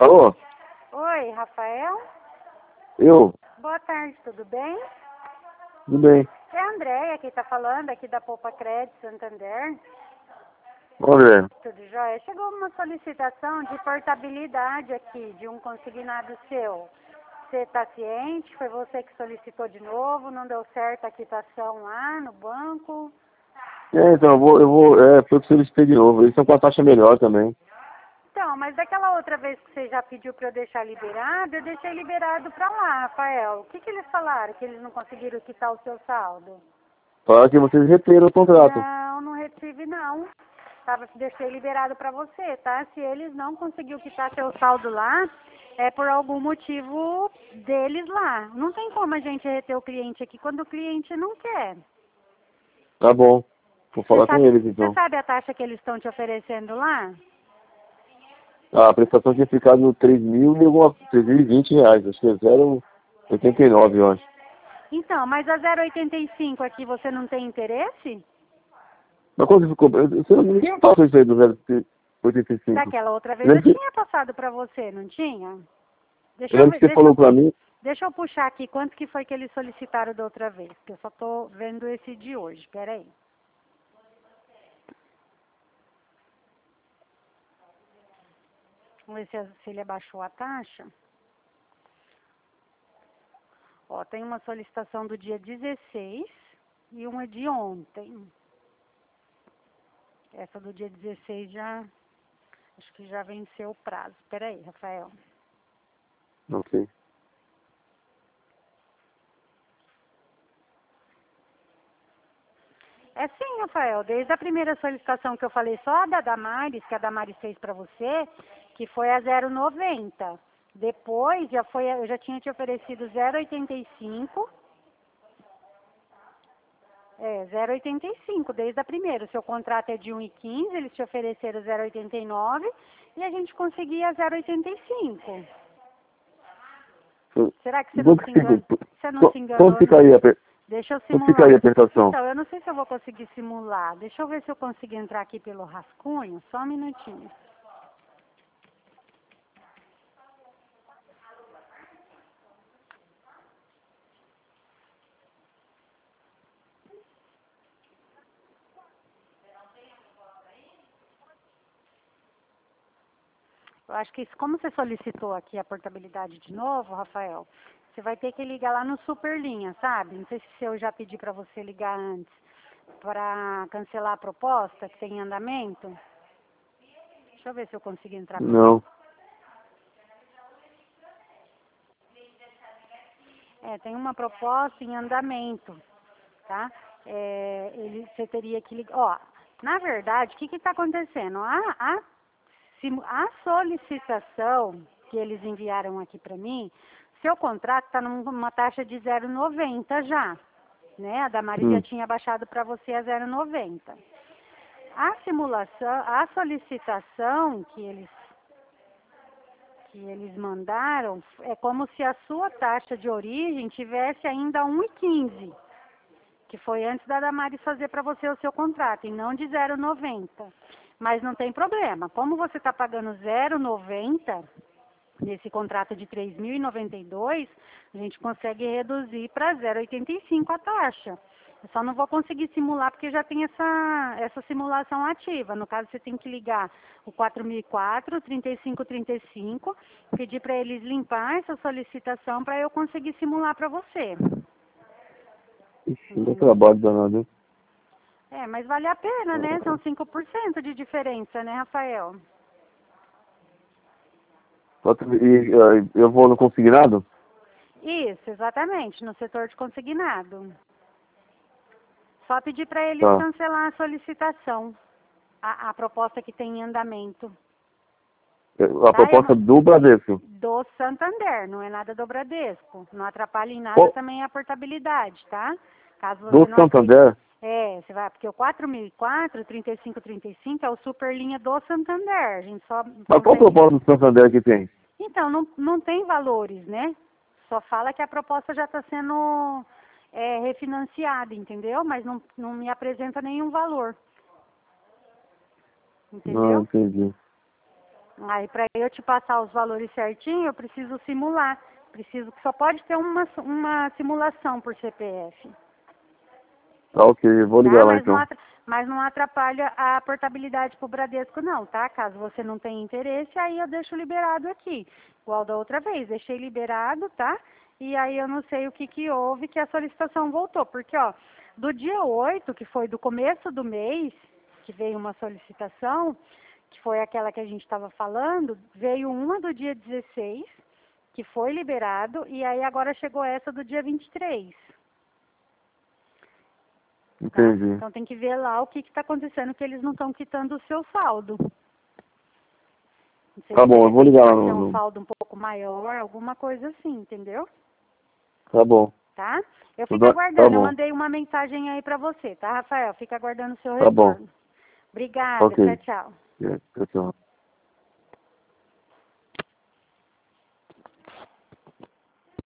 Alô? Oi, Rafael? Eu? Boa tarde, tudo bem? Tudo bem. É a Andréia que está falando, aqui da Poupa Crédito Santander. André. Tudo jóia? Chegou uma solicitação de portabilidade aqui, de um consignado seu. Você está ciente? Foi você que solicitou de novo? Não deu certo a quitação lá no banco? Então, foi o que solicitei de novo. Eles estão com a taxa melhor também. Então, mas daquela outra vez que você já pediu para eu deixar liberado, eu deixei liberado para lá, Rafael. O que eles falaram? Que eles não conseguiram quitar o seu saldo? Falaram que vocês reteram o contrato. Não retive não. Deixei liberado para você, tá? Se eles não conseguiram quitar seu saldo lá, é por algum motivo deles lá. Não tem como a gente reter o cliente aqui quando o cliente não quer. Tá bom. Vou falar com eles, Você então. sabe a taxa que eles estão te oferecendo lá? A prestação tinha ficado 3.020 reais. Acho que é 0,89, eu acho. Então, mas a 0,85 aqui você não tem interesse? Mas quando ficou... Ninguém passou isso aí do 0,85. Daquela outra vez Eu eu lembro tinha passado para você, não tinha? eu lembro que você falou pra mim... Deixa eu puxar aqui quanto que foi que eles solicitaram da outra vez, que eu só tô vendo esse de hoje. Peraí. Vamos ver se ele abaixou a taxa. Ó, tem uma solicitação do dia 16 e uma de ontem. Essa do dia 16 já, acho que já venceu o prazo. Peraí, Rafael. Ok. É sim, Rafael, desde a primeira solicitação que eu falei só da Damares, que a Damares fez para você, que foi a 0,90. Depois eu já tinha te oferecido 0,85. 0,85 desde a primeira. O seu contrato é de 1,15, eles te ofereceram 0,89 e a gente conseguia 0,85. Será que você não se enganou? Você não se enganou? Quanto ficaria Deixa eu quanto ficaria a simular. prestação? Então, eu não sei se eu vou conseguir simular. Deixa eu ver se eu consigo entrar aqui pelo rascunho. Só um minutinho. Eu acho que como você solicitou aqui a portabilidade de novo, Rafael, você vai ter que ligar lá no Superlinha, sabe? Não sei se eu já pedi para você ligar antes para cancelar a proposta que tem em andamento. Deixa eu ver se eu consigo entrar pelo... Não. Tem uma proposta em andamento, tá? Você teria que ligar... Ó, na verdade, o que está acontecendo? A solicitação que eles enviaram aqui para mim, seu contrato está numa taxa de 0,90 já, né? A Damaris já tinha baixado para você a 0,90. A simulação, a solicitação que eles mandaram é como se a sua taxa de origem tivesse ainda 1,15, que foi antes da Damaris fazer para você o seu contrato, e não de 0,90. Mas não tem problema. Como você está pagando 0,90 nesse contrato de 3.092, a gente consegue reduzir para 0,85 a taxa. Eu só não vou conseguir simular porque já tem essa simulação ativa. No caso, você tem que ligar o 4004, 3535, pedir para eles limpar essa solicitação para eu conseguir simular para você. Não dá trabalho danado. Mas vale a pena, né? São 5% de diferença, né, Rafael? E eu vou no consignado? Isso, exatamente, no setor de consignado. Só pedir para eles Tá. cancelar a solicitação, a proposta que tem em andamento. A proposta do Bradesco. Do Santander, não é nada do Bradesco. Não atrapalha em nada também a portabilidade, tá? Caso você Do não Santander? você vai, porque o 4004, 3535 é o Superlinha do Santander. A gente só Mas qual proposta do Santander que tem? Então, não tem valores, né? Só fala que a proposta já está sendo refinanciada, entendeu? Mas não me apresenta nenhum valor. Entendeu? Não, entendi. Aí para eu te passar os valores certinho, eu preciso simular. Só pode ter uma simulação por CPF. Tá, ok, vou ligar Tá? lá então. Mas não atrapalha a portabilidade pro Bradesco não, tá? Caso você não tenha interesse, aí eu deixo liberado aqui. Igual da outra vez, deixei liberado, tá? E aí eu não sei o que houve que a solicitação voltou. Porque, ó, do dia 8, que foi do começo do mês, que veio uma solicitação, que foi aquela que a gente estava falando, veio uma do dia 16, que foi liberado, e aí agora chegou essa do dia 23. Tá? Entendi. Então tem que ver lá o que está acontecendo, que eles não estão quitando o seu saldo. Não sei Tá se bom, eu vou ligar lá vai ser um no... saldo um pouco maior, alguma coisa assim, entendeu? Tá bom. Tá? Eu fico Tá aguardando, eu bom. mandei uma mensagem aí pra você, tá, Rafael? Fica aguardando o seu Tá bom. retorno. Obrigada, Ok. tchau, tchau. Tchau, tchau.